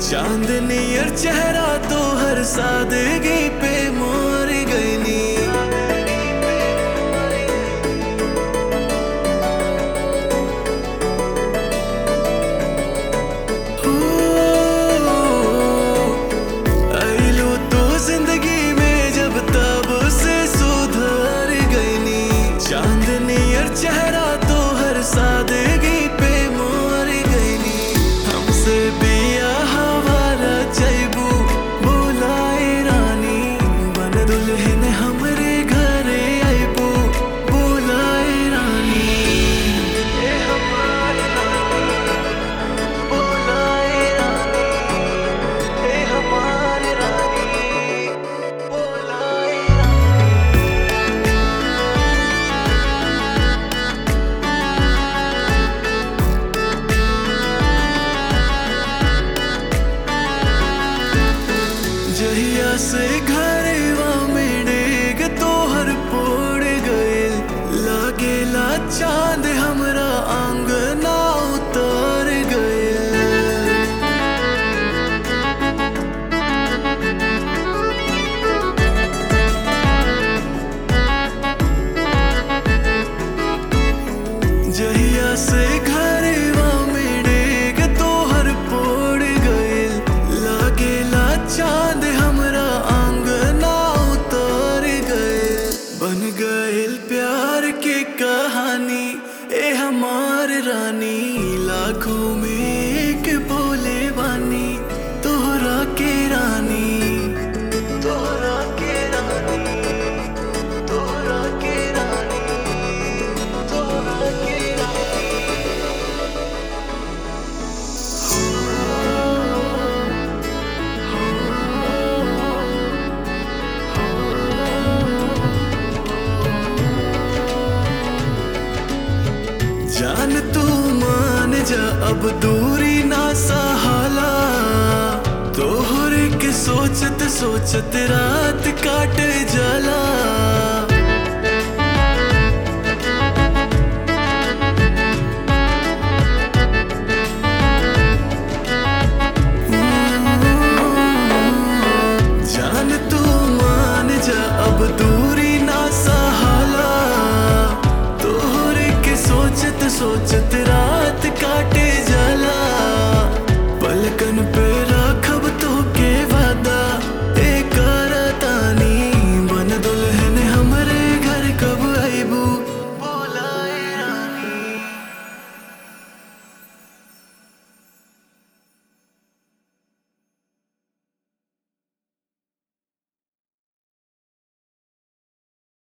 चांदनी और चेहरा तो हर सादगी पे मोर गईनी। आइलो तो जिंदगी में जब तब से सुधर गईनी। चांदनी और चेहरा तो हर सादगी पे मोर गईनी। हमसे बिया हवाला चैबू बुलाए रानी, बन दुल्हन हमरे घरे आइबू बुलाए रानी। ए हमारे रानी बुलाए रानी, ए हमारे रानी बुलाए जहिया से घरवा में डेग तोहर पोड़ गइल। लागेला चांद हमरा आंगना उतर गइल। जहिया से घरवा में डेग तोहर पोड़ गइल। लागेला चांद हमरा आंगना उतर गइल। बन गइल प्यार के कहानी ए हमार रानी। लाखों में एक बोले बानी तोहरा के रानी, तोहरा के रानी, तोहरा के रानी, तोहरा के रानी। जान तू मान जा अब दूरी ना सहाला। तोहरे के सोचत सोचत रात काट जाला। जान तू मान जा अब दूरी ना सहाला। तोहरे के सोचत सोचत